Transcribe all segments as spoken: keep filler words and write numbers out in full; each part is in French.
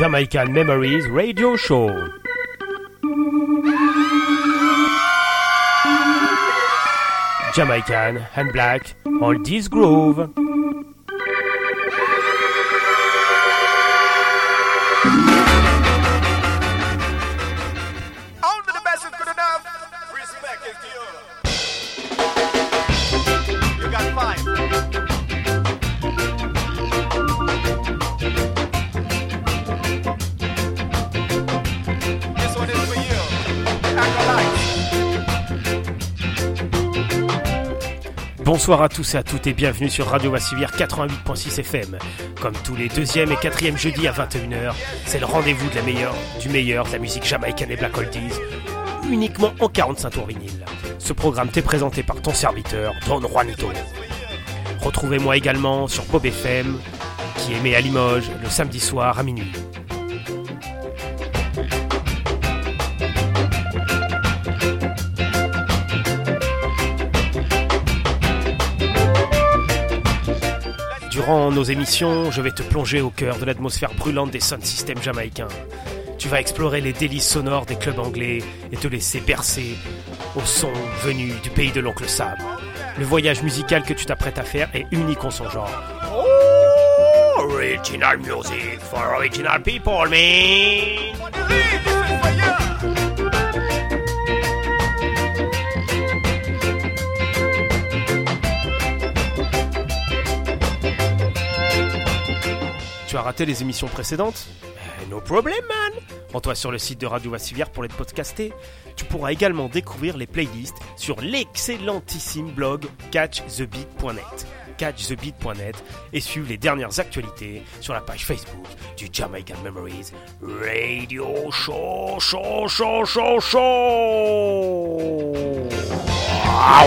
Jamaican Memories Radio Show. Jamaican and Black Oldies Groove. Bonsoir à tous et à toutes et bienvenue sur Radio Vassivir quatre-vingt-huit virgule six F M. Comme tous les deuxième et quatrième jeudis à vingt et une heures, c'est le rendez-vous de la meilleure, du meilleur de la musique jamaïcaine et Black Oldies, uniquement en quarante-cinq tours vinyle. Ce programme t'est présenté par ton serviteur, Don Juanito. Retrouvez-moi également sur Bob F M, qui émet à Limoges le samedi soir à minuit. Durant nos émissions, je vais te plonger au cœur de l'atmosphère brûlante des sound systems jamaïcains. Tu vas explorer les délices sonores des clubs anglais et te laisser bercer au son venu du pays de l'oncle Sam. Le voyage musical que tu t'apprêtes à faire est unique en son genre. Oh, original music for original people, man! Tu as raté les émissions précédentes? No problem, man! Rends-toi sur le site de Radio Vassivir pour les podcaster. Tu pourras également découvrir les playlists sur l'excellentissime blog catch the beat point net. catch the beat point net et suivre les dernières actualités sur la page Facebook du Jamaican Memories Radio Show, show, show, show, show! Wow!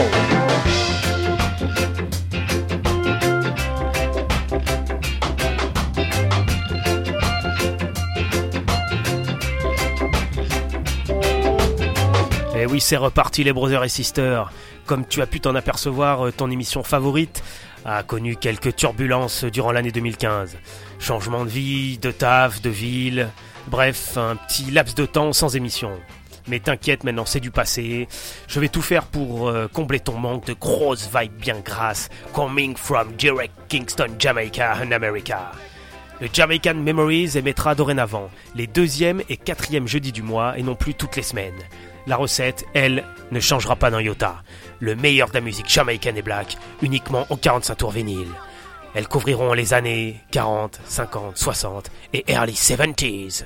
Et oui, c'est reparti les brothers et sisters. Comme tu as pu t'en apercevoir, ton émission favorite a connu quelques turbulences durant l'année deux mille quinze. Changement de vie, de taf, de ville, bref, un petit laps de temps sans émission. Mais t'inquiète, maintenant c'est du passé. Je vais tout faire pour euh, combler ton manque de grosses vibes bien grasses, coming from direct Kingston, Jamaica and America. Le Jamaican Memories émettra dorénavant les deuxième et quatrième jeudis du mois et non plus toutes les semaines. La recette, elle, ne changera pas d'un iota. Le meilleur de la musique jamaïcaine et black, uniquement en quarante-cinq tours vinyle. Elles couvriront les années quarante, cinquante, soixante et early seventies.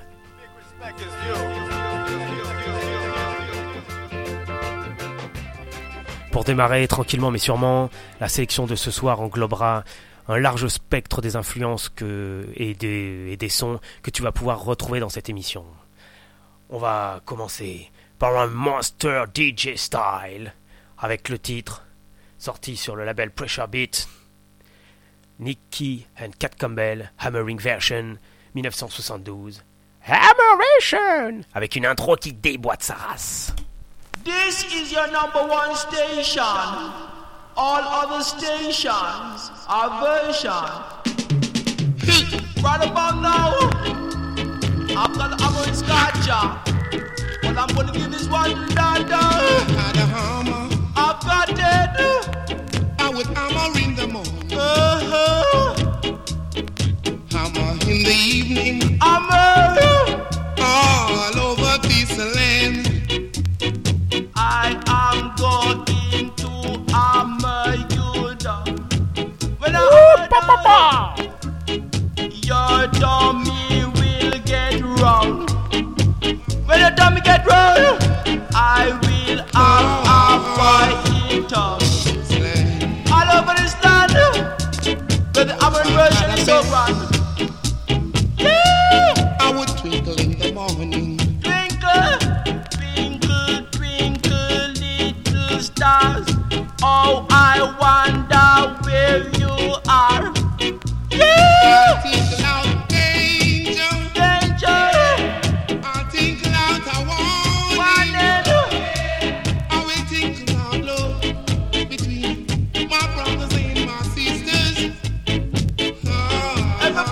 Pour démarrer tranquillement mais sûrement, la sélection de ce soir englobera un large spectre des influences que, et, des, et des sons que tu vas pouvoir retrouver dans cette émission. On va commencer par un monster D J style, avec le titre, sorti sur le label Pressure Beat, Nicky and Cat Campbell, Hammering Version, dix-neuf cent soixante-douze. Hammeration! Avec une intro qui déboîte sa race. This is your number one station. All other stations are version. Right about now, I've got the hammer and scotcha. But I'm gonna give this one to Dada. Had a hammer. I've got it. I would hammer in the morning. Uh-huh. Hammer in the evening. Hammer. All over this land. I am going to hammer you down. When I hammer your dummy will get wrong. When the dummy get wrong, I will have a fight up. All over this land, where the American version is so grand. Yeah! I would twinkle in the morning. Twinkle, twinkle, twinkle, little stars. Oh, I wonder where you are. Yeah! I tinkle out danger. Danger. I tinkle out I want. Wanted. I will tinkle out love between my brothers and my sisters. Oh,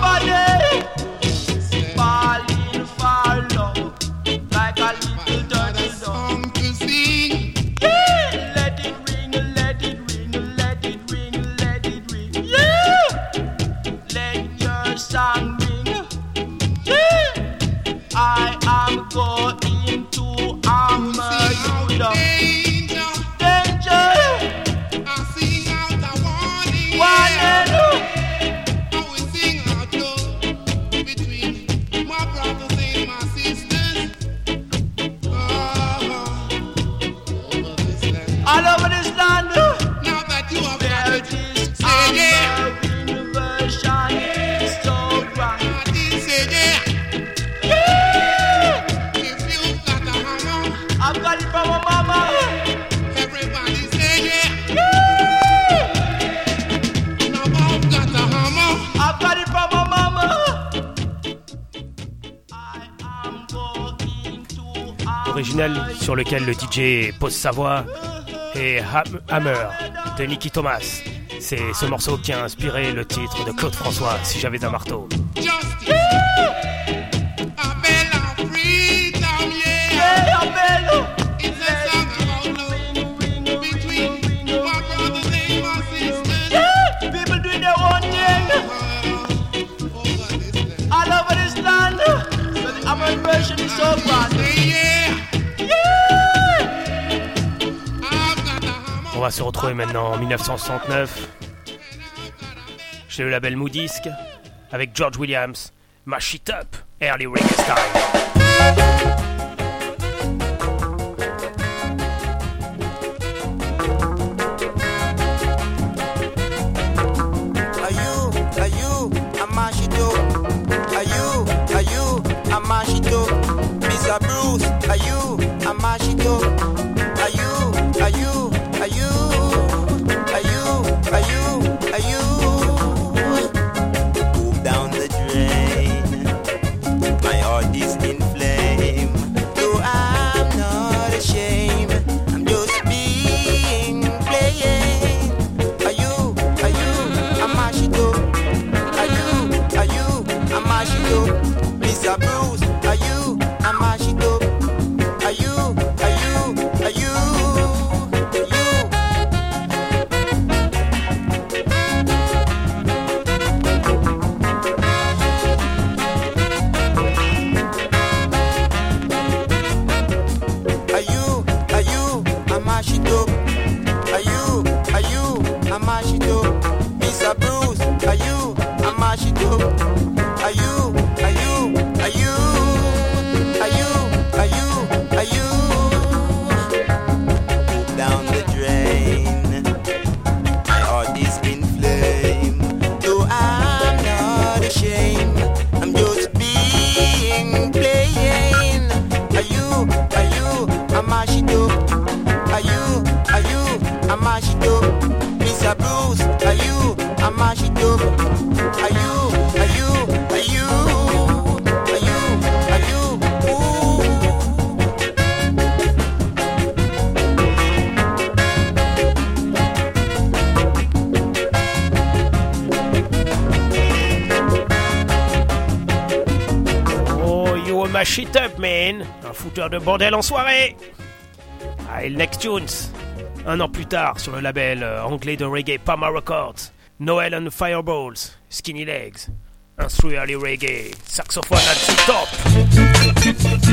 original sur lequel le D J pose sa voix est Ham- Hammer de Nicky Thomas. C'est ce morceau qui a inspiré le titre de Claude François, Si j'avais un marteau. Justice. A bell of freedom, yeah. Yeah, Abel. It's a song about love between my brothers and my sisters. Yeah, people doing their own thing Uh, over this land. all over this land. So the American version is so bad. Yeah, Yeah. I've got a hammer. On va se retrouver maintenant en dix-neuf cent soixante-neuf chez le label Moodisc avec George Williams, Mash It Up, Early Reggae Style. Are you, are you, a machito? Are you, are you, a machito? Mister Bruce, are you, a machito? Are you, are you, are you, are you, are you, are you? Move down the drain. My heart is in flame. No, I'm not ashamed. I'm just being plain. Are you, are you, a machito? Are you, are you, a machito? Mister Bruce, are you, a machito? Are you, are you, are you, are you? Are you, are you, a machito? Are you, are you, a machito? Mister Bruce, are you, a machito? Are you, are you, are you, are you, are you, are you? Move down the drain. My heart is in flame. Though I'm not ashamed, I'm just being plain. Are you, are you, a machito? Are you, are you, a machito? Mister Bruce, are you, a machito? Are you, are you, are you, are you, are you? Ooh. Oh, you a Mash It Up, man! Un fouteur de bordel en soirée! Ah, et le Next Tunes, un an plus tard sur le label euh, anglais de reggae Palma Records, Noel and the Fireballs, Skinny Legs, instru early reggae, saxophone at the top.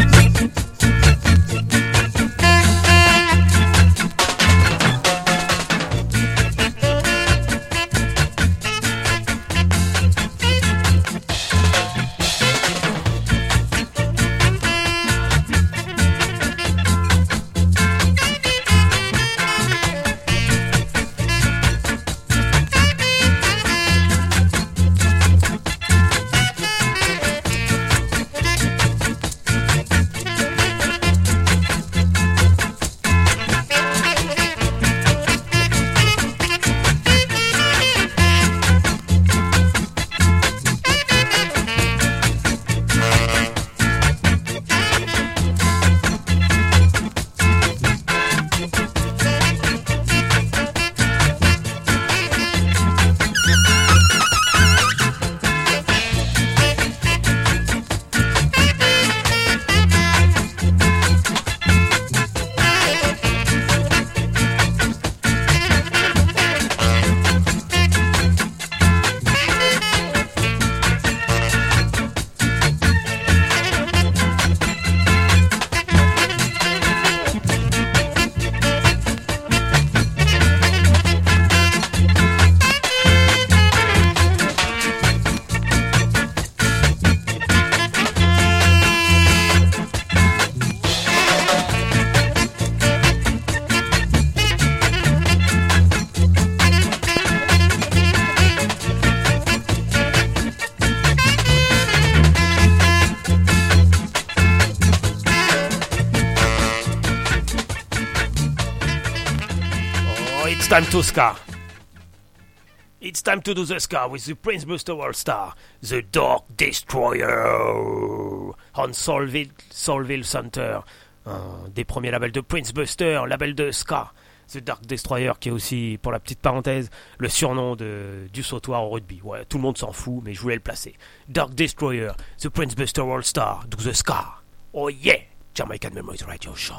It's time to ska. It's time to do the ska with the Prince Buster All-Star, the Dark Destroyer, on Soulville, Soulville Center, un des premiers labels de Prince Buster, label de ska. The Dark Destroyer, qui est aussi, pour la petite parenthèse, le surnom de, du sautoir au rugby. Ouais, tout le monde s'en fout, mais je voulais le placer. Dark Destroyer, The Prince Buster All-Star, do the ska. Oh yeah! Jamaican Memories Radio Show.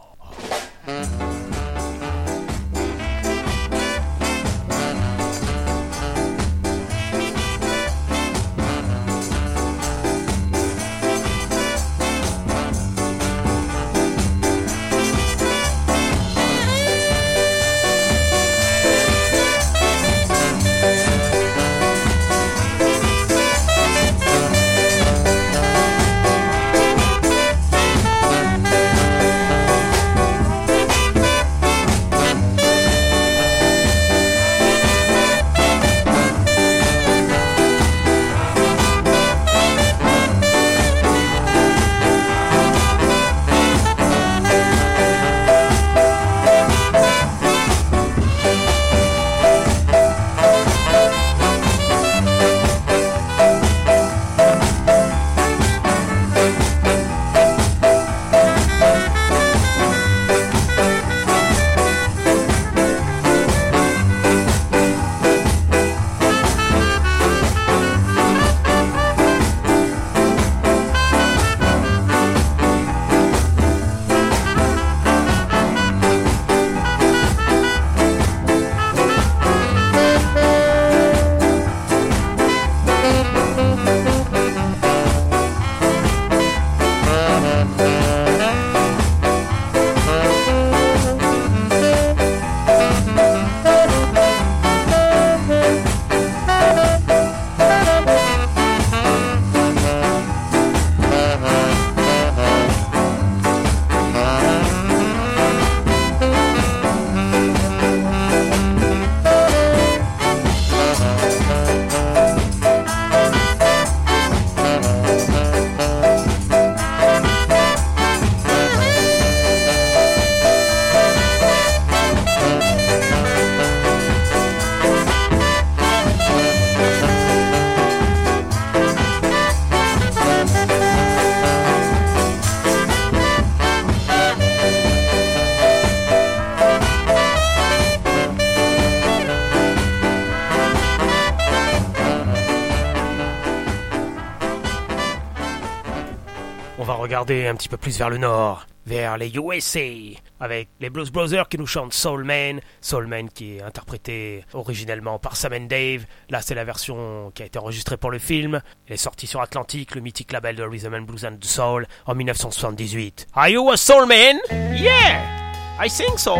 Regarder un petit peu plus vers le nord, vers les U S A, avec les Blues Brothers qui nous chantent Soul Man, Soul Man qui est interprété originellement par Sam and Dave. Là c'est la version qui a été enregistrée pour le film. Elle est sortie sur Atlantic, le mythique label de Rhythm and Blues and Soul, en dix-neuf cent soixante-dix-huit. Are you a soul man? Yeah, I think so.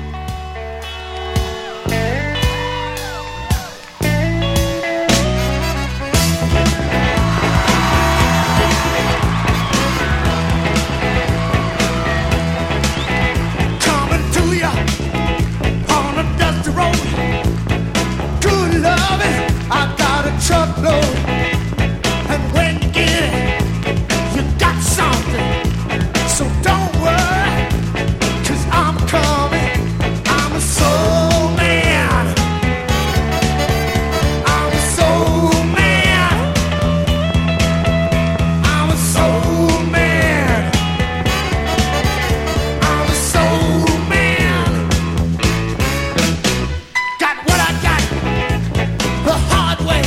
Truckload, and when you get it, you got something. So don't worry, 'cause I'm coming. I'm a soul man. I'm a soul man. I'm a soul man. I'm a soul man. Got what I got the hard way.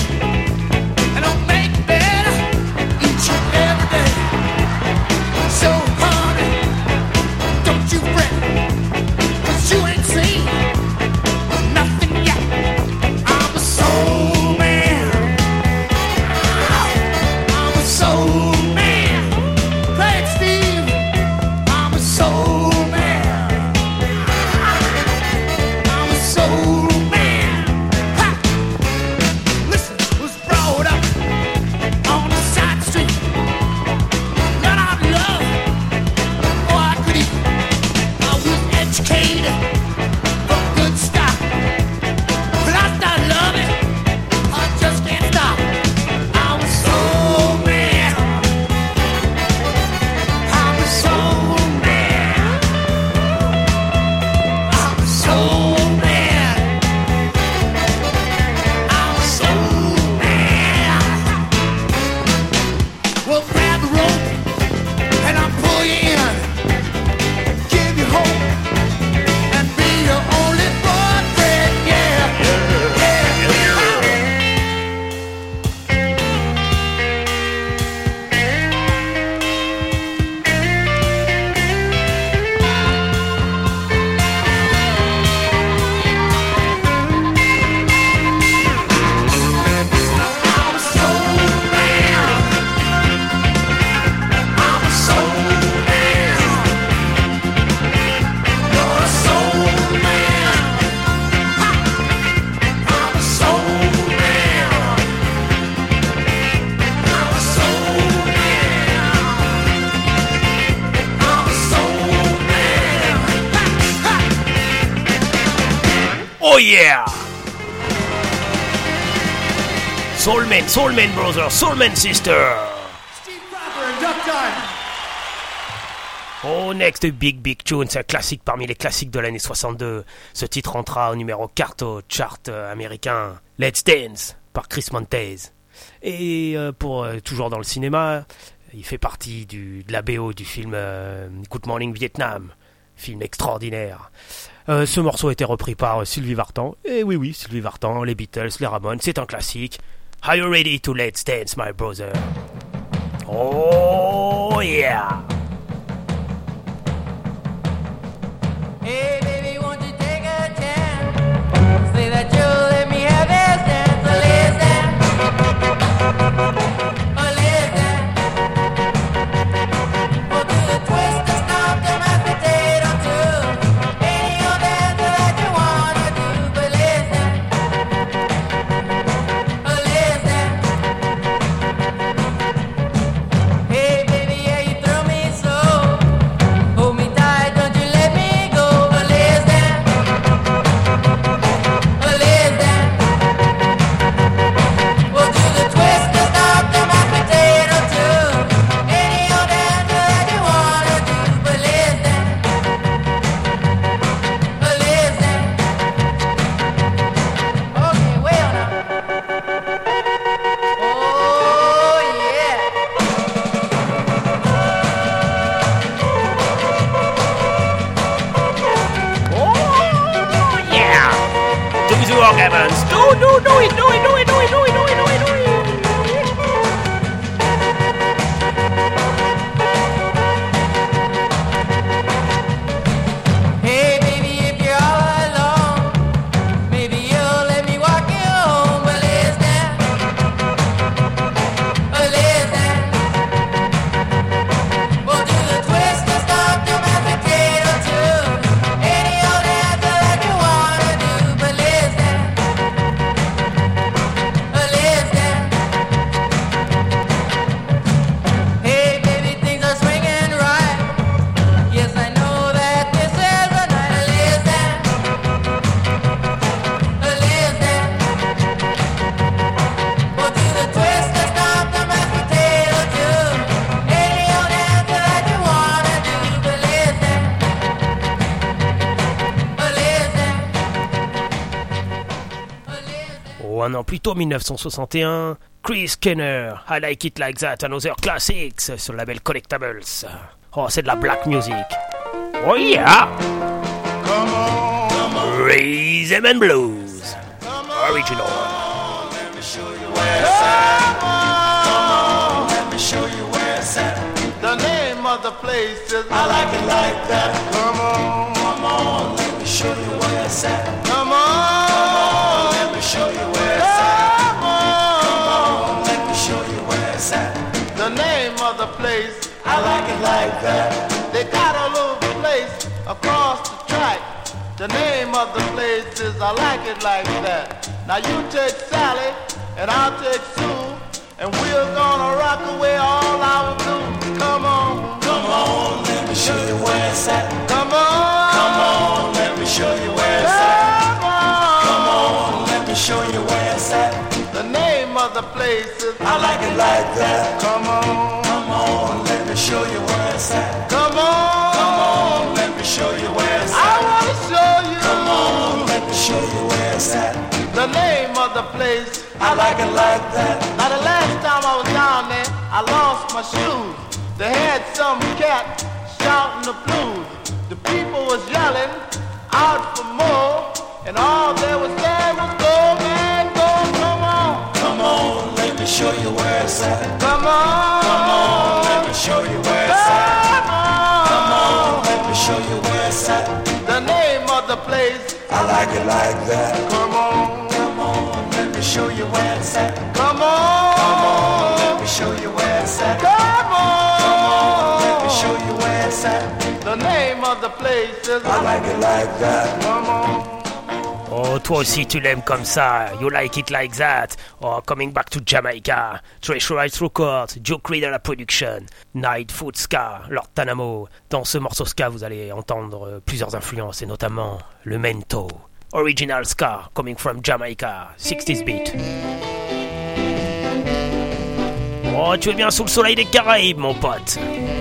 yeah! Soulman, Soulman brother, Soulman sister. Steve Cropper and Duck Time. Oh, next Big Big Tune, c'est un classique parmi les classiques de l'année soixante-deux. Ce titre entra au numéro quatre au chart euh, américain. Let's Dance par Chris Montez. Et euh, pour euh, toujours dans le cinéma, il fait partie du, de la B O du film euh, Good Morning Vietnam, film extraordinaire. Euh, ce morceau a été repris par Sylvie Vartan. Et oui, oui, Sylvie Vartan, les Beatles, les Ramones, c'est un classique. Are you ready to let's dance, my brother? Oh, yeah! Hey baby, won't you take a chance? Say that you'll let me have this dance. Oh, let's dance. Oh, let's dance. We'll do the twist, the stomp, the mashed potato too. Any old dance that you wanna do, but let's dance. Oh, let's dance. Hey baby, yeah, you throw me so. Hold me tight, don't you let me go. Oh, let's dance. Oh, let's dance. We'll do the twist, the stomp, the mashed potato too. Any old dance that you wanna do, but let's dance. Oh, let's dance. Okay, well now. Oh yeah. Oh, yeah! Do the organs. Do, do, do it, do it, do it, do it, do it, do it, do it, do it. Hey baby, if you're all alone, maybe you'll let me walk you home. But let's dance. Oh, let's dance. We'll do the twist, the stomp, the mashed potato too. Any old dance that you wanna do, but let's dance. Oh, let's dance. Hey baby, things are swinging right. Yes, I know that this is the night. Let's dance. Oh, let's dance. We'll do the twist, the stomp, the mashed potato too. Any old dance that you wanna do, but let's dance. Oh, let's dance. Oh, let's dance. Oh, un an plus tôt, dix-neuf cent soixante et un, Chris Kenner, I Like It Like That, Another Classics, sur le label Collectables. Oh, c'est de la black music. Oh yeah! Rhythm and Blues. Original. The name of the place is I like it like that. Come on, come on, let me show you where it's at. Come on, let me show you where it's at. Come on, let me show you where it's at. The name of the place I like it like that. They got a little place across the track. The name of the place is I like it like that. Now you take Sally and I'll take Sue, and we're gonna rock away all our blues. Come on, come on, let me show you where it's at. Come on, come on, let me show you where it's at. Come on, come on, let me show you where it's at. The name of the place is I like it like that. Come on, come on, let me show you where it's at. Come on, come on, let me show you where it's at. I wanna show you. Come on, let me show you where it's at. The name of the place I like it like that. Now the last time I was down there, I lost my shoes. They had some cat shouting the blues. The people was yelling out for more, and all they was saying was go, man, go, come on. Come on, let me show you where it's at. Come on, come on, let me show you where it's at. Come on, come on, let me show you where it's at. The name of the place I like it like that. Come on, come on, let me show you where it's at. Come on, come on, let me show you where it's at. Come on, come on, let me show you where it's at. The name of the place is I like it like that. Come on. Oh, toi aussi tu l'aimes comme ça. You like it like that. Oh, coming back to Jamaica. Treasure Rights Records, Joe Creed à la production. Night Food Ska, Lord Tanamo. Dans ce morceau ska, vous allez entendre plusieurs influences, et notamment le mento. Original ska coming from Jamaica, sixties beat. Oh, tu es bien sous le soleil des Caraïbes, mon pote.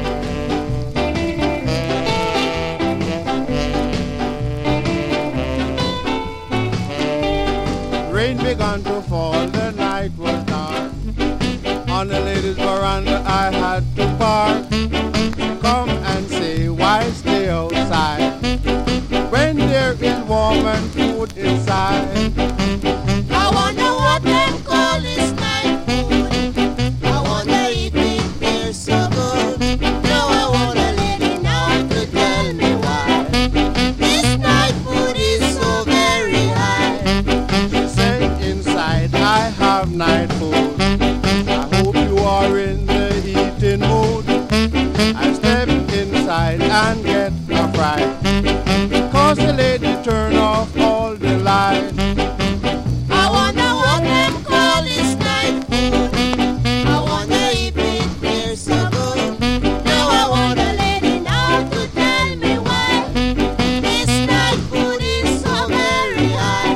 Rain began to fall, the night was dark. On the ladies' veranda I had to park. Come and say, why stay outside when there is warm and food inside? I wonder what them call this night food. I wonder if it tastes so good. Now I want a lady now to tell me why this night food is so very high. She said, inside I have night food. I hope you are in the eating mood. I step inside and get a fright, cause the lady turn off all the lights. I wonder what them call this night food. I wonder if it tastes so good. Now I want a lady now to tell me why this night food is so very high.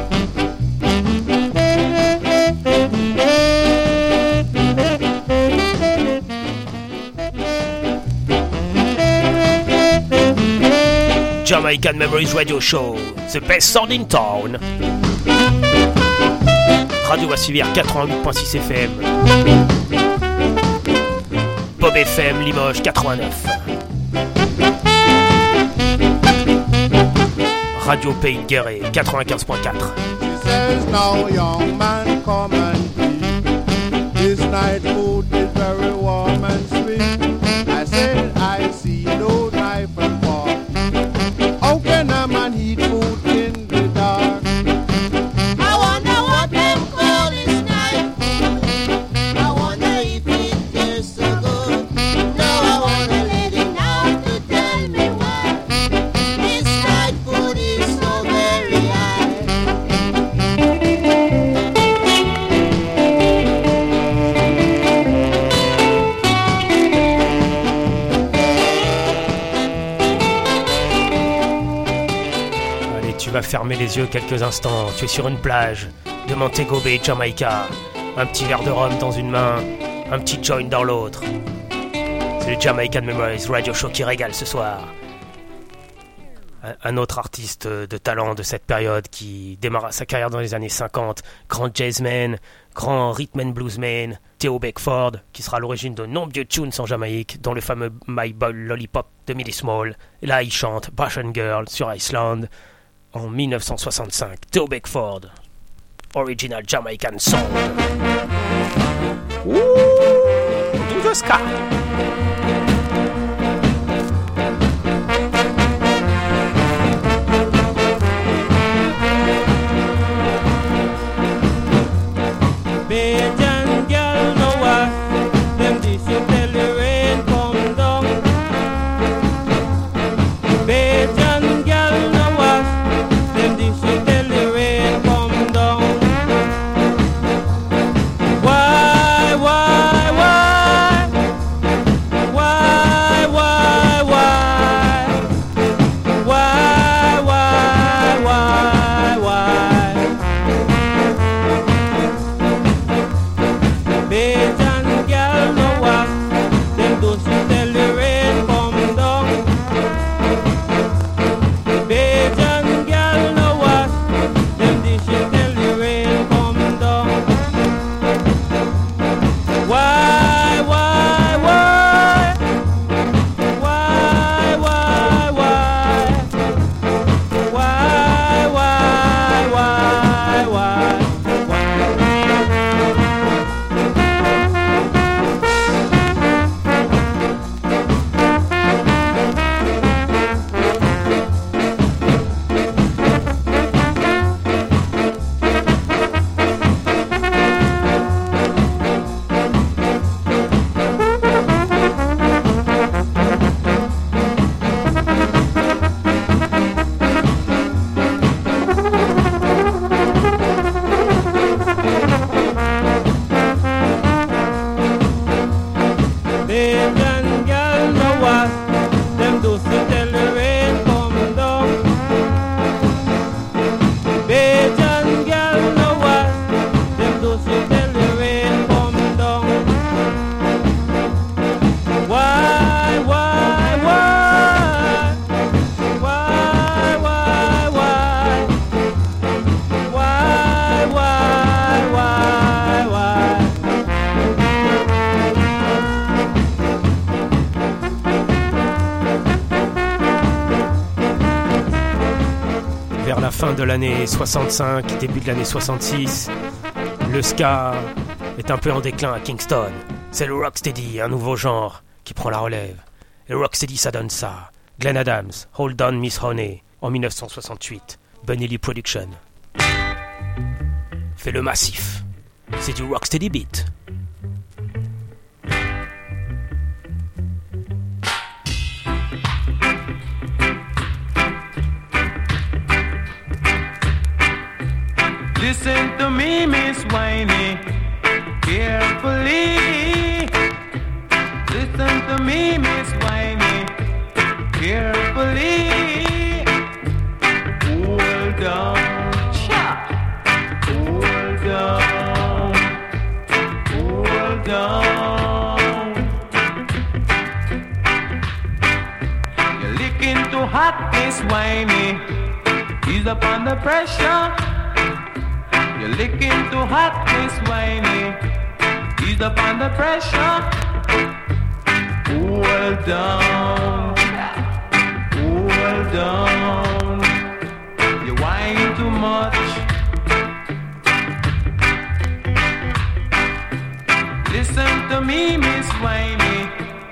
Jamaican Memories Radio Show, the best sound in town. Radio va suivre quatre-vingt-huit point six F M. Bob F M Limoges quatre-vingt-neuf. Radio Pays de Guéret quatre-vingt-quinze point quatre. She says, now young man, come and eat. This night food is very warm and sweet. I said, I see no knife and fork. How can a man eat food in the dark? I wonder what them call this night food. I wonder if it tastes so good. Now I want a lady now to tell me why this night food is so very high. Allez, tu vas fermer les yeux quelques instants. Tu es sur une plage de Montego Bay, Jamaïca. Un petit verre de rhum dans une main, un petit joint dans l'autre. C'est le Jamaican Memories Radio Show qui régale ce soir. Un- Un autre artiste de talent de cette période qui démarra sa carrière dans les années cinquante, grand jazzman, grand rhythm and bluesman, Theo Beckford, qui sera à l'origine de nombreux tunes en Jamaïque, dont le fameux My Boy Lollipop de Millie Small. Et là, il chante Russian Girl sur Iceland en dix-neuf cent soixante-cinq. Theo Beckford, original Jamaican song. Ooh, to the sky. Bajan girl no wash, them dishes till the rain come down. Bajan girl no wash, them dishes till the rain come down. Why, why, why? Why, why, why? Why, why, why, why? Bajan girl no wash, them do she tell the rain come down. Bajan girl no wash, them do she tell the rain come down. Why, why, why? Why, why, why? Why, why, why, why? Bajan girl no wash, them do she tell the rain come down. fin de l'année soixante-cinq, début de l'année soixante-six, le ska est un peu en déclin à Kingston. C'est le rocksteady, un nouveau genre, qui prend la relève. Et le rocksteady, ça donne ça. Glenn Adams, Hold On Miss Honey, en dix-neuf cent soixante-huit. Bunny Lee Production. Fait le massif. C'est du rocksteady beat. Listen to me, Miss Winey, carefully. Listen to me, Miss Winey, carefully. Hold on, chop. Hold on, hold on. You're licking too hot, Miss Winey. Ease up under pressure. You're licking too hot, Miss Winey. Ease up under pressure. Hold on, hold on. You whine too much. Listen to me, Miss Winey,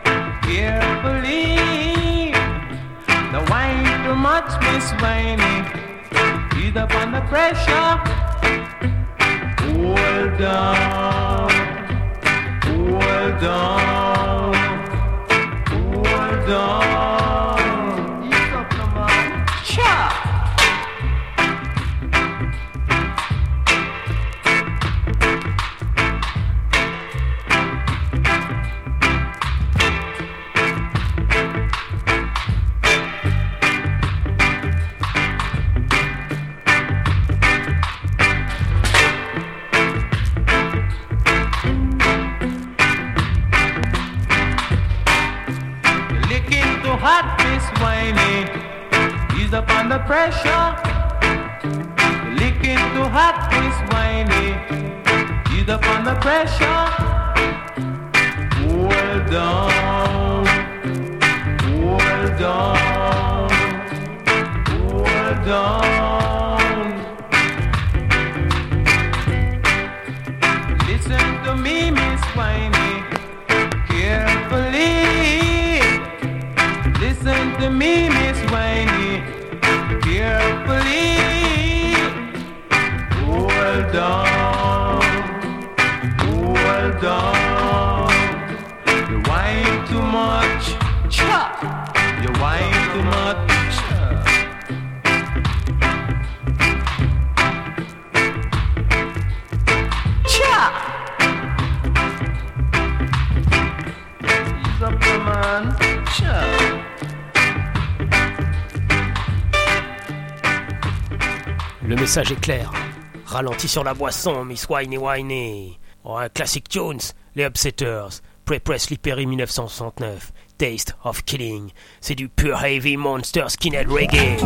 carefully. The whine too much, Miss Winey. Ease up under pressure. Hold on, hold on, hold on. Ease up, come on. Cha! Hot, Miss Winey, ease up under pressure. You're licking too hot, Miss Winey, ease up under pressure. Hold on, hold on, hold on. Listen to me, Miss Winey, carefully. Listen to me, Miss Winey, carefully. Hold on, hold on. You whine too much, chop. You whine too much. Chop. Ease up, come on, chop. Le message est clair. Ralenti sur la boisson, Miss Winey Winey. Oh, un classic tunes, les Upsetters. Pre-Presley Perry dix-neuf cent soixante-neuf. Taste of Killing. C'est du pure heavy monster skinhead reggae.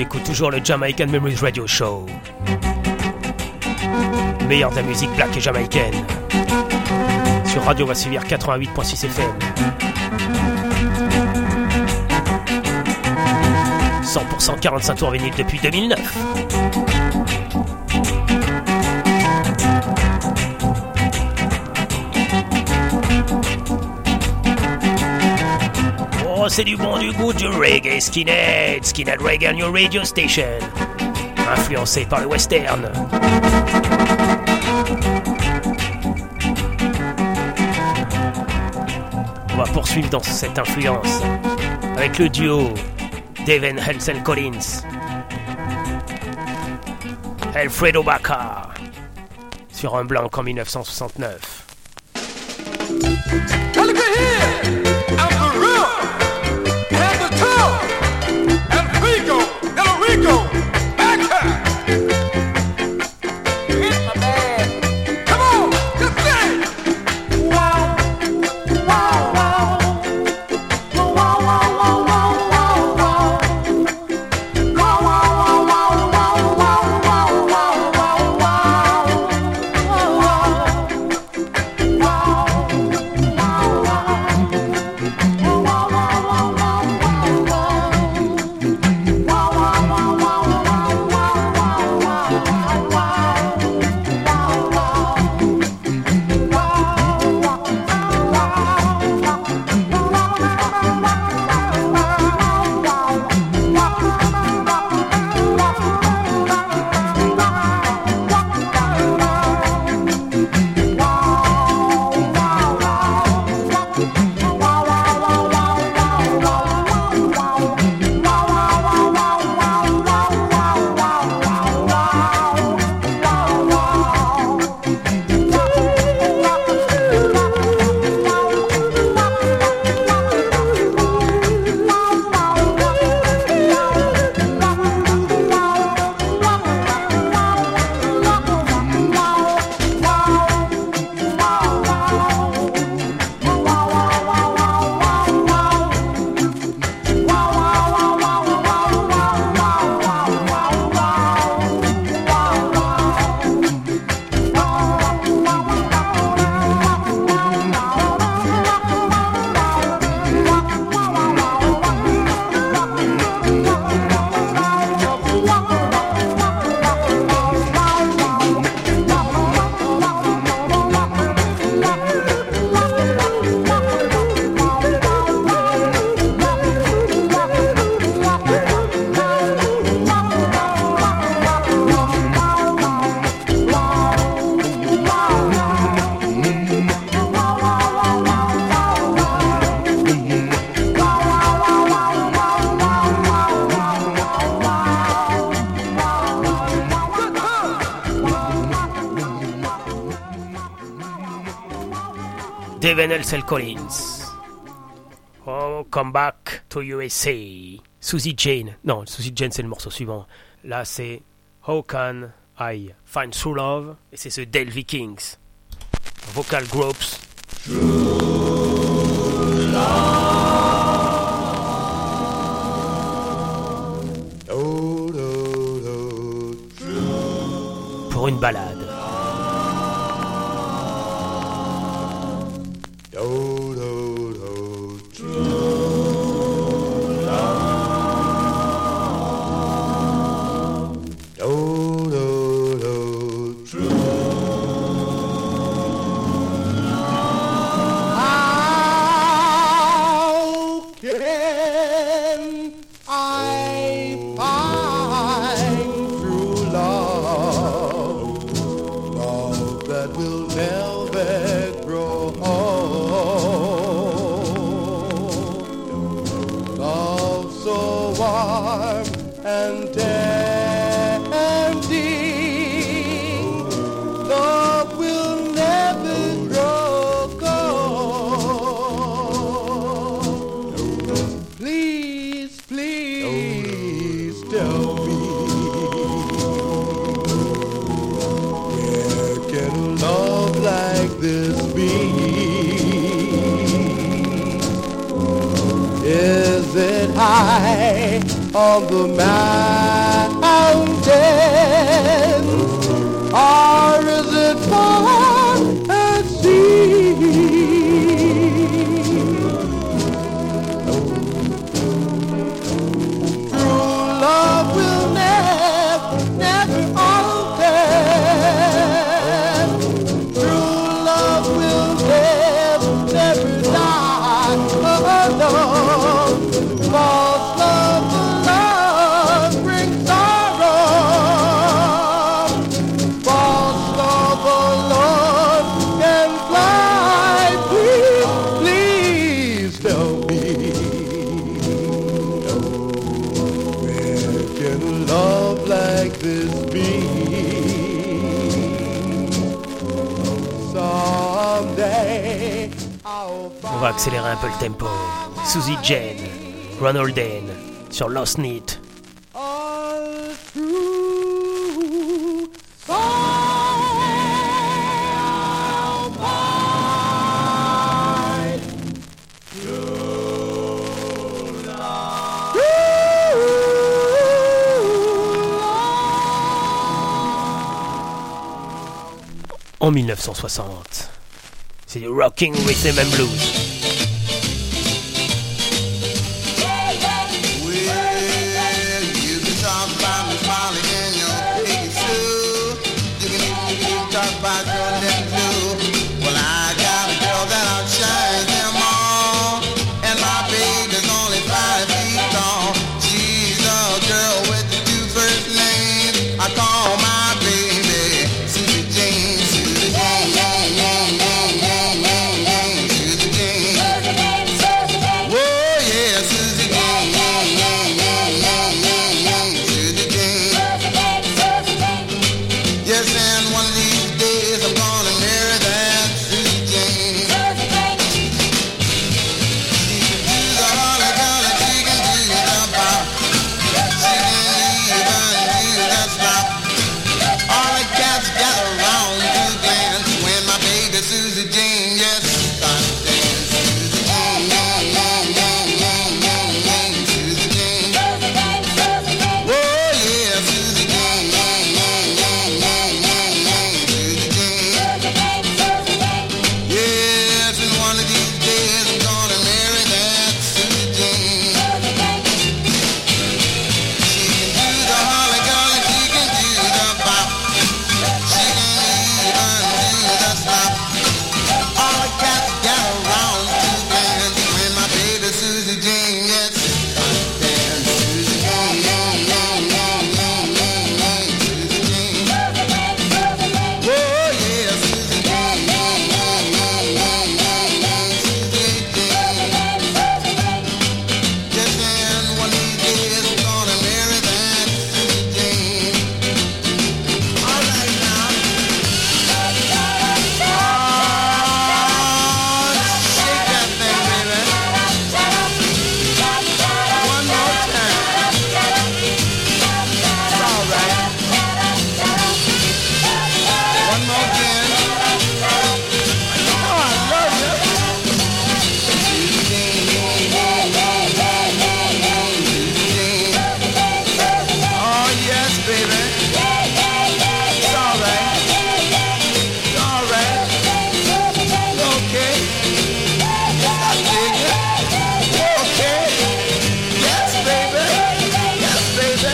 Tu écoutes toujours le Jamaican Memories Radio Show. Le meilleur de la musique black et jamaïcaine. Sur Radio Vassivir quatre-vingt-huit virgule six F M. cent pour cent quarante-cinq tours vinyle depuis deux mille neuf. Oh, c'est du bon, du goût, du reggae skinhead. Skinhead reggae on your radio station. Influencé par le western. On va poursuivre dans cette influence avec le duo Devin Helsel Collins, Alfredo Baca, sur un blanc en dix-neuf cent soixante-neuf. Devin Helsel Collins. Oh, come back to U S A. Susie Jane. Non, Susie Jane, c'est le morceau suivant. Là, c'est How Can I Find True Love. Et c'est ce Dale Vikings. Vocal Groups. Pour une balade. Is it high on the mountain, or is it far at sea? True love will never, never alter. True love will never, never die. Oh, no. False love alone brings sorrow. False love alone can fly. Please, please tell me, where can love like this be? Someday I'll On va accélérer un peu le tempo. Susie Jane, Ronald Dane sur Lost Need. all through Alpine. En mille neuf cent soixante, c'est du Rocking Rhythm and Blues. Well, you can talk about me smiling in your face too. You can even talk about your neck too. Well, I got a girl that outshines them all, and my baby's only five feet tall. She's a girl with the two first names. I call my baby Susie Jane, Susie Jane, Jane, Jane, Jane, Jane, Jane, Jane, Susie Jane. Whoa, yeah, Susie Jane, Jane, Jane, Jane, Jane, Jane, Jane, Susie Jane. Yes, and one of these days I'm gonna marry that Susie Jane. She can do the holly golly, she can do the bop. She can even do the slop. All the cats gather round to glance when my baby Susie Jane, yes, starts to dance. Susie Jane, Jane, Jane, Jane, Jane, Jane, Jane, Susie Jane. Whoa, yeah, Susie Jane, Jane, Jane, Jane, Jane, Jane, Jane, Susie Jane. Yes, and one of these days I'm gonna marry that Susie Jane. She can do the holly golly, she can do the bop. She can even do the slop. All the cats gather round to dance when my baby Susie Jane, yes, starts to dance. Susie Jane, Jane, Jane, Jane, Jane, Jane, Jane, Susie Jane. Whoa, yeah, Susie Jane, Jane, Jane, Jane, Jane, Jane, Jane, Susie Jane. Yes, and one of these days I'm gonna marry that Susie Jane. All right now. Oh, shake that thing, baby. One more time. It's all right. One more again. Oh, I love you. Susie Jane, Jane, Jane, Jane, Jane, Jane, Jane, Susie Jane. Oh, yes, baby. It's all right. It's all right. Okay. I dig it. Okay. Yes, baby. Yes, baby.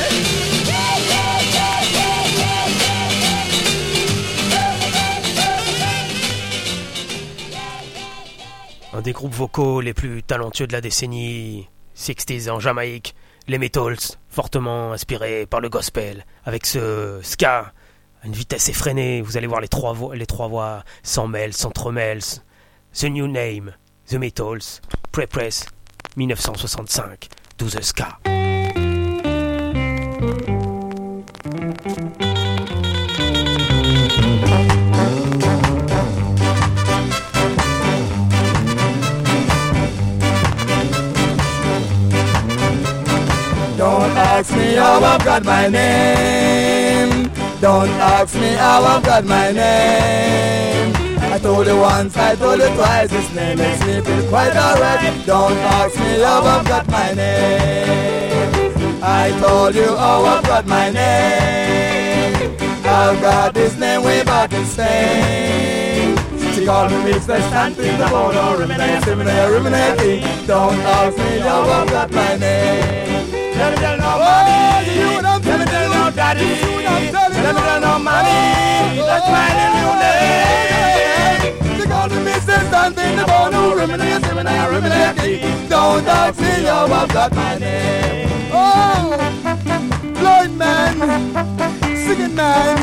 Un des groupes vocaux les plus talentueux de la décennie soixante en Jamaïque, les Metals, fortement inspirés par le gospel, avec ce ska à une vitesse effrénée. Vous allez voir les trois voix, les trois voix s'emmêlent, s'entremêlent. The New Name, The Metals, Pre-Press, mille neuf cent soixante-cinq, Do the Ska. Don't ask me how I've got my name. Don't ask me how I've got my name. I told you once, I told you twice, this name makes me feel quite alright. Don't ask me how I've got my name. I I told you how I've got my name. I've got this name way back in Spain. She called me Mister Stanton, the photo, ruminate, ruminate, ruminating. Don't ask me how I've got my name. Tell me tell no mommy, you don't tell me tell no daddy. Tell me tell no mommy, that's my new name. She called me Mister Stanton, the photo, ruminate, ruminate, ruminating. Don't ask me how I've got my name. Oh, Floyd man, singing man.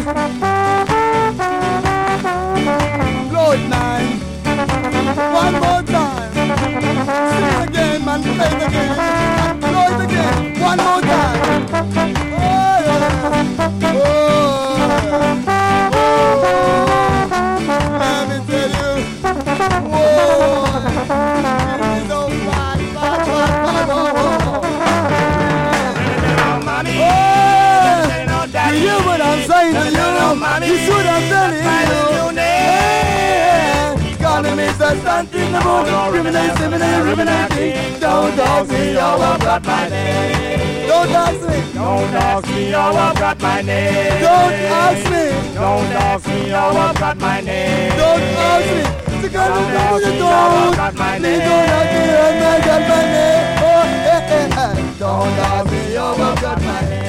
Floyd man, one more time. Sing it again, man, play it again. And blow it again, one more time. Oh, yeah. Oh, oh, let me tell you. Whoa, it is all right, right, right, right, oh, oh. You hear what I'm saying to you? You should have done it. Calling me Mister Stanton, the moon, ruminate, ruminate, ruminating. Don't ask me how I've got my name. Don't ask me. Don't ask me how I've got my name. Don't ask me. Don't ask me how I've got my name. Don't ask me. The kind of thing you don't. Don't ask me Don't ask me how I've got my name. Oh, eh, eh, eh. Don't ask me how I've got my name.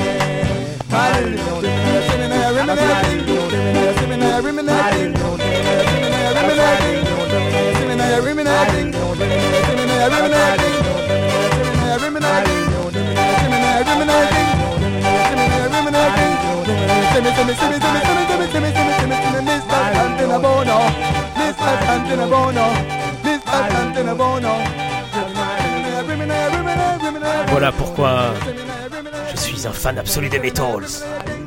Voilà pourquoi je suis un fan absolu des Metals.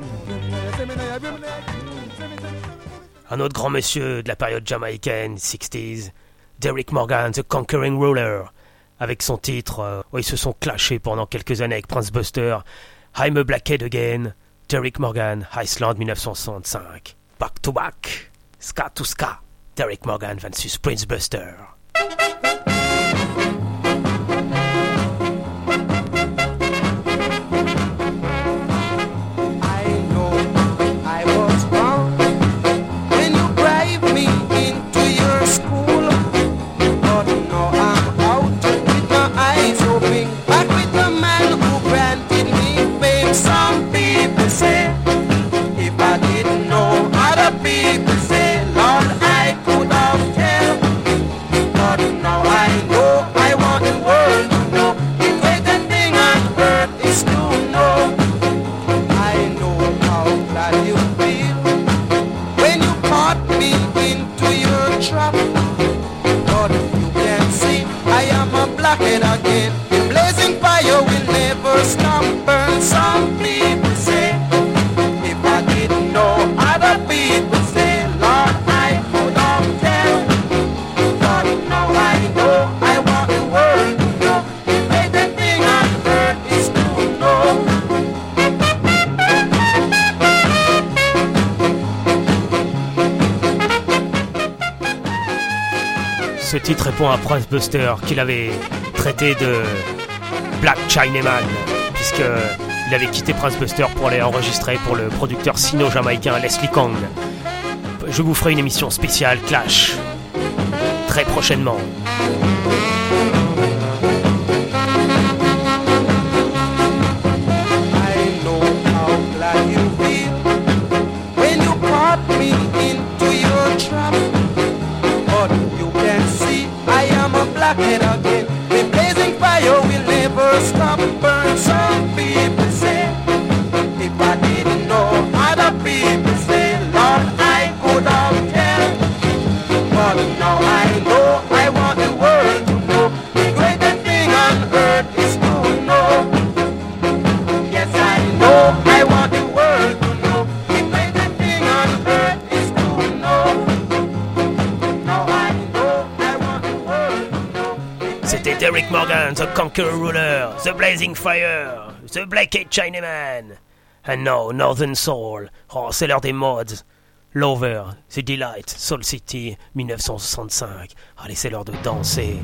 Un autre grand monsieur de la période jamaïcaine, sixties, Derrick Morgan, The Conquering Ruler, avec son titre, euh, où ils se sont clashés pendant quelques années avec Prince Buster, I'm a Blackhead Again, Derrick Morgan, Iceland dix-neuf cent soixante-cinq. Back to back, ska to ska, Derrick Morgan versus Prince Buster. Ce titre répond à Prince Buster qu'il avait traité de Black Chinaman, puisqu'il avait quitté Prince Buster pour aller enregistrer pour le producteur sino-jamaïcain Leslie Kong. Je vous ferai une émission spéciale Clash très prochainement. Again, the blazing fire will never stop and burn. Some people say, if I didn't know, other people say, Lord, I could have tell. But now I know, I want the world to know. The greatest thing on earth is to know. Yes, I know, I want the world to know. The greatest thing on earth is to know. Now I know, I want the world to know. C'était Derrick Morgan, The Conqueror Ruler, The Blazing Fire, The Blackhead Chinaman. And now, Northern Soul. Oh, c'est l'heure des mods. Lover, The Delight, Soul City, dix-neuf cent soixante-cinq. Allez, c'est l'heure de danser.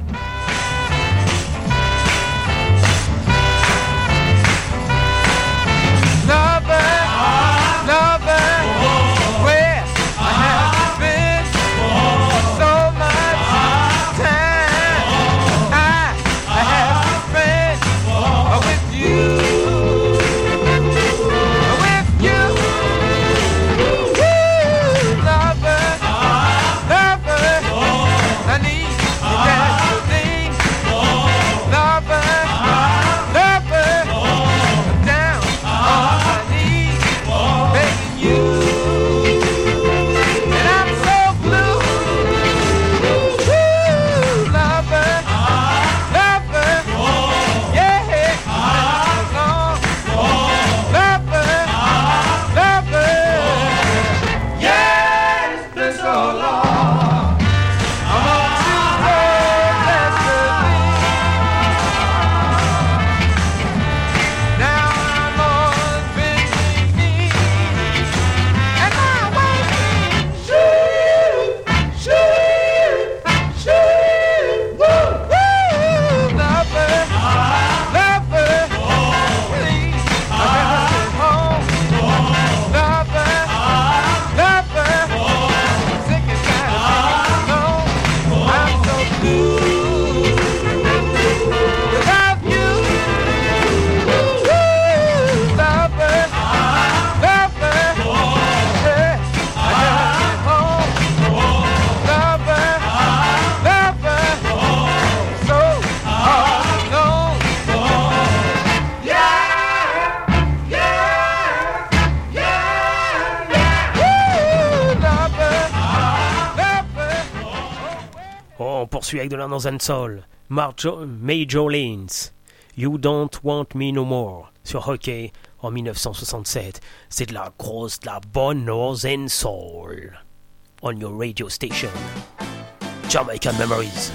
poursuit avec de la Northern Soul. Marjo- Major Lanes, You Don't Want Me No More, sur Hockey en dix-neuf cent soixante-sept. C'est de la grosse, de la bonne Northern Soul. On your radio station. Jamaican Memories.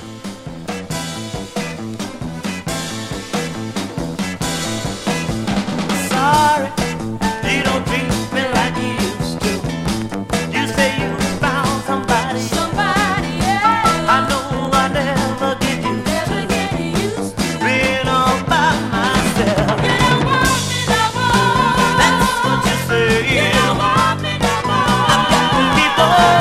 Sorry, you don't treat me like you used to. You say you found somebody, somebody else. I know I never get used never to get used to being all by myself. You don't want me no more. That's what you say. You don't want me no more. I've got to keep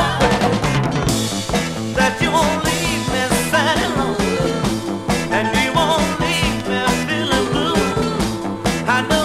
on that you won't leave me sad and lonely, and you won't leave me feeling blue. I know.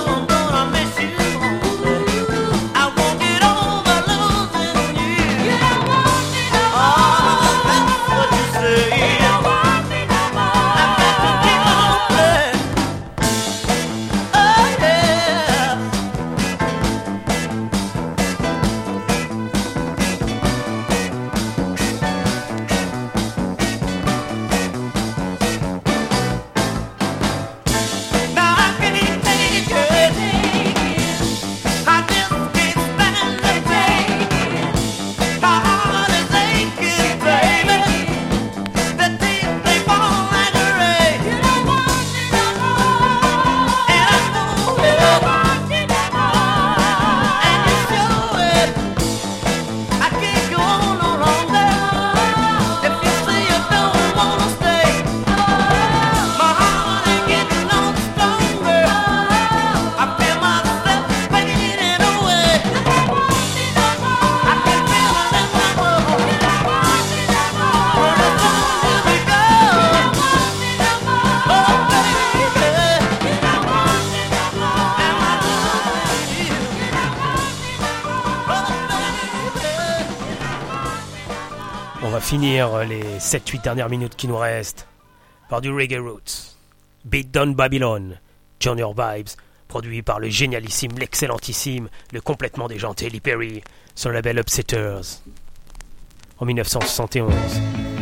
Finir les sept huit dernières minutes qui nous restent par du Reggae Roots. Beat Down Babylon, Join Your Vibes, produit par le génialissime, l'excellentissime, le complètement déjanté Lee Perry sur le label Upsetters en dix-neuf cent soixante et onze.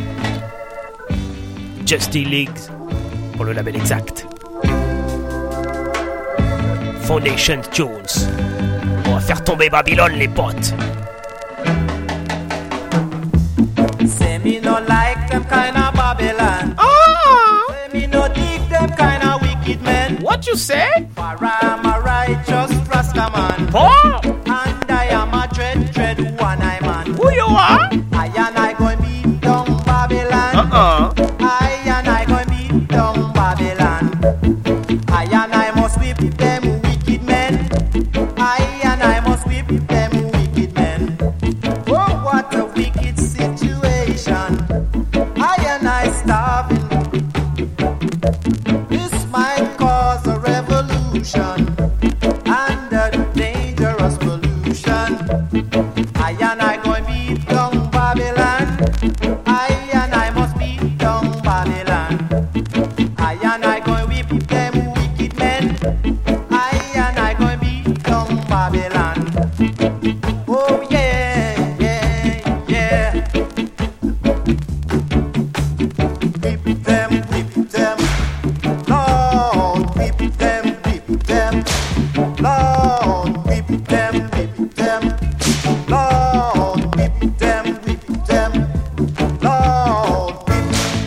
Justy Leagues pour le label Exact. Foundation Tunes. On va faire tomber Babylone les potes. Say me no like them kind of Babylon. Ah! Say me no dig them kind of wicked men. What you say? For I'm a righteous Rastaman. Oh! And I am a dread, dread one-eye man. Who you are? I and I going beat down Babylon. Uh-uh. I and I going beat down Babylon. I and I must whip them wicked men. I and I must whip them wicked men. Oh, what a wicked situation. I and I starving. This might cause a revolution and a dangerous pollution. I and I going beat down Babylon. I and I must beat down Babylon. I and I going whip them wicked men. I and I going beat down Babylon. Oh yeah, yeah, yeah. Whip them, whip them, Lord, whip them, whip them, Lord, whip them, whip them, Lord, whip them, whip them, Lord, whip.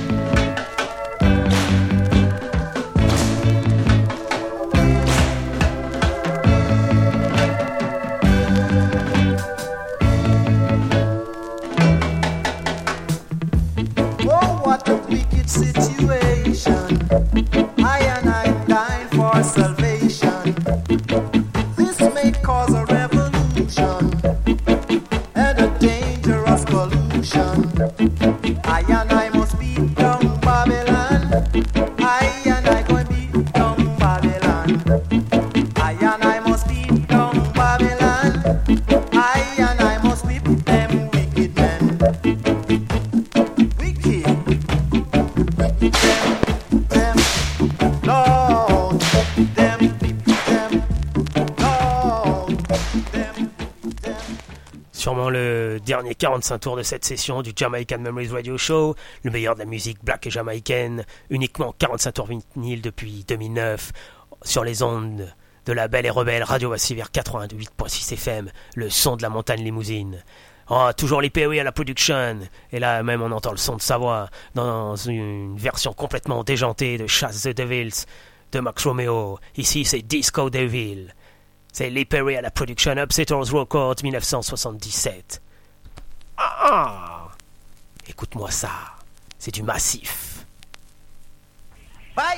Oh, what a wicked situation. I and I dying for salvation. This may cause a revolution and a dangerous pollution. I and I must beat down Babylon. I and I going beat down Babylon. I and I must beat down Babylon. I and I must whip them wicked men. Wicked. Whip them, them, Lord, whip them, whip them, Lord, whip them, whip them. Sur sûrement le dernier quarante-cinq tours de cette session du Jamaican Memories Radio Show, le meilleur de la musique black et jamaïcaine, uniquement quarante-cinq tours vinyle depuis deux mille neuf, sur les ondes de la belle et rebelle Radio Vassivière quatre-vingt-huit virgule six F M, le son de la montagne limousine. Oh, toujours les P O E à la production, et là même on entend le son de sa voix dans une version complètement déjantée de Chase the Devils de Max Romeo. Ici c'est Disco Devil. C'est Lee Perry à la production, Upsetters Records dix-neuf cent soixante-dix-sept. Ah, ah. Écoute-moi ça, c'est du massif. Bye.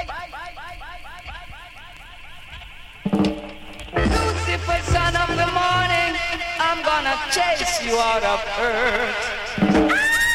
Lucifer, son of the morning, I'm gonna chase you out of earth.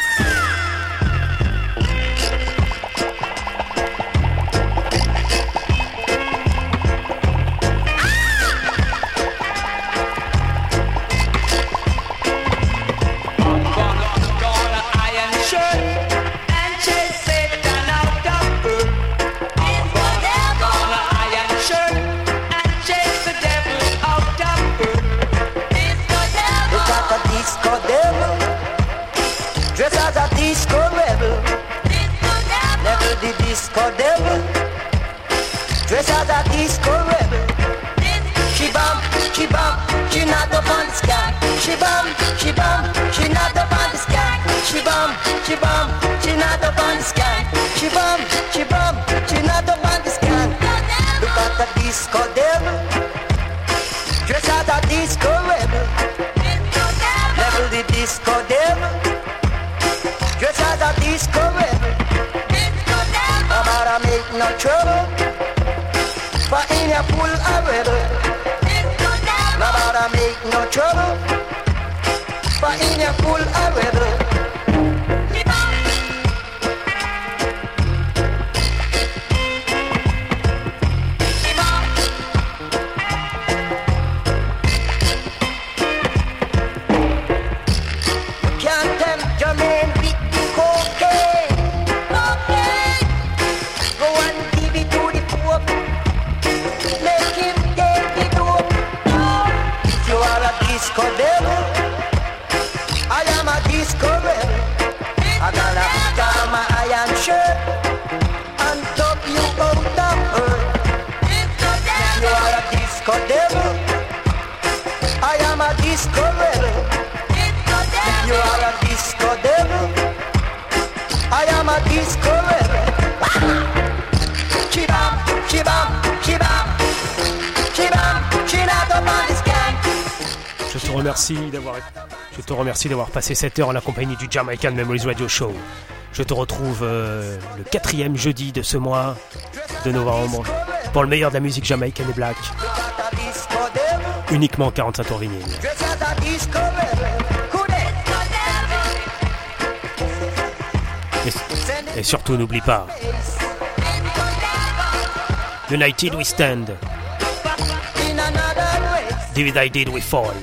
Disco rebel, never the disco devil. Dress as a disco rebel. She bump, she bump, she not up on the sky. She bump, she bump, she not up on the sky. She bump, she bump, she not up on the sky. She bump, she bump, she not up on the sky. Look at the disco devil. Dress as a disco rebel. Never the disco devil. Dress as a disco rebel. Nobody make no trouble. For in your pool a rebel. Nobody make no trouble. For in your pool a rebel. Disco devil, I am a disco rebel. I gotta put on my iron shirt and top you out of earth. You are a disco devil, I am a disco rebel. You are a disco devil, I am a disco rebel. Chibam, chibam, chibam, chibam, chinato on the sky. Je te remercie d'avoir, je te remercie d'avoir passé cette heure en la compagnie du Jamaican Memories Radio Show. Je te retrouve euh, le quatrième jeudi de ce mois de novembre pour le meilleur de la musique jamaïcaine et black. Uniquement quarante-cinq tours vinyle. Et, et surtout n'oublie pas, United we stand, divided we fall.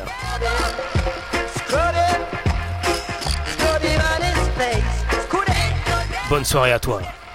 Bonne soirée à toi.